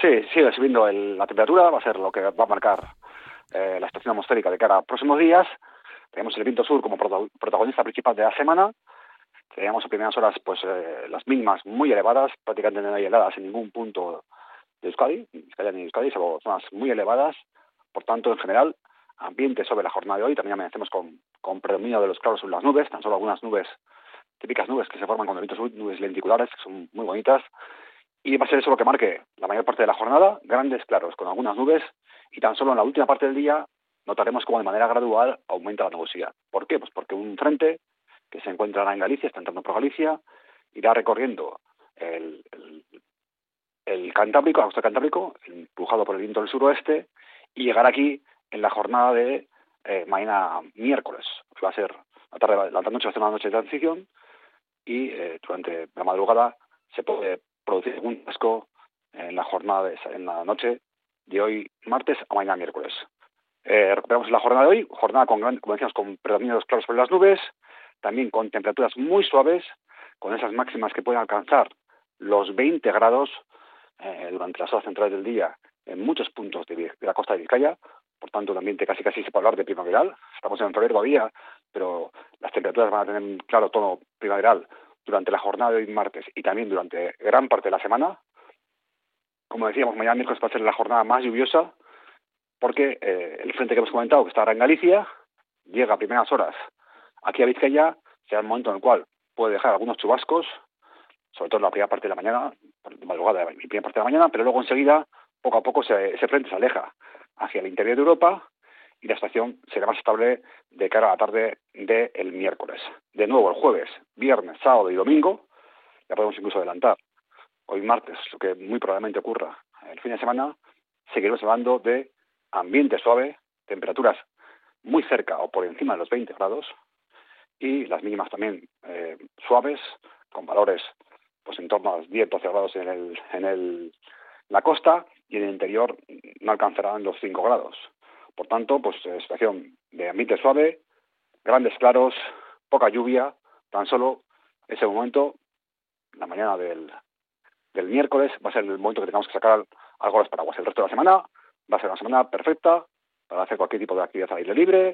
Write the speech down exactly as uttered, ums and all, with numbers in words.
Sí, sigue subiendo el, la temperatura, va a ser lo que va a marcar eh, la estación atmosférica de cara a próximos días. Tenemos el viento sur como proto- protagonista principal de la semana. Teníamos a primeras horas pues eh, las mínimas muy elevadas, prácticamente no hay heladas en ningún punto de Euskadi, ni Vizcaya ni Euskadi, salvo zonas muy elevadas. Por tanto, en general, ambiente sobre la jornada de hoy. También amanecemos con, con predominio de los claros sobre las nubes, tan solo algunas nubes, típicas nubes que se forman cuando el viento sube, nubes lenticulares, que son muy bonitas. Y va a ser eso lo que marque la mayor parte de la jornada, grandes claros con algunas nubes, y tan solo en la última parte del día notaremos cómo de manera gradual aumenta la nubosidad. ¿Por qué? Pues porque un frente que se encuentra en Galicia, está entrando por Galicia, irá recorriendo el, el, el Cantábrico, la costa del Cantábrico, empujado por el viento del suroeste, y llegar aquí en la jornada de eh, mañana miércoles, que va a ser la tarde, la noche va a ser una noche de transición, y eh, durante la madrugada se puede producir un chubasco en la jornada de, en la noche de hoy martes a mañana miércoles. Eh, recuperamos la jornada de hoy, jornada con gran, como decíamos, con predominio de los claros sobre las nubes, también con temperaturas muy suaves, con esas máximas que pueden alcanzar los veinte grados eh, durante las horas centrales del día en muchos puntos de, de la costa de Vizcaya. Por tanto, un ambiente casi casi se puede hablar de primaveral. Estamos en febrero todavía, pero las temperaturas van a tener un claro tono primaveral durante la jornada de hoy martes y también durante gran parte de la semana. Como decíamos, mañana miércoles va a ser la jornada más lluviosa porque eh, el frente que hemos comentado, que está ahora en Galicia, llega a primeras horas aquí a Vizcaya, será el momento en el cual puede dejar algunos chubascos, sobre todo en la primera parte de la mañana, de madrugada y primera parte de la mañana, pero luego enseguida, poco a poco, se, ese frente se aleja hacia el interior de Europa y la estación será más estable de cara a la tarde del miércoles. De nuevo, el jueves, viernes, sábado y domingo, ya podemos incluso adelantar, hoy martes, lo que muy probablemente ocurra el fin de semana, seguiremos hablando de ambiente suave, temperaturas muy cerca o por encima de los veinte grados y las mínimas también eh, suaves, con valores pues en torno a los diez doce grados en el en el la costa y en el interior no alcanzarán los cinco grados. Por tanto, pues situación de ambiente suave, grandes claros, poca lluvia, tan solo ese momento, la mañana del, del miércoles, va a ser el momento que tengamos que sacar algo de los paraguas. El resto de la semana va a ser una semana perfecta para hacer cualquier tipo de actividad al aire libre,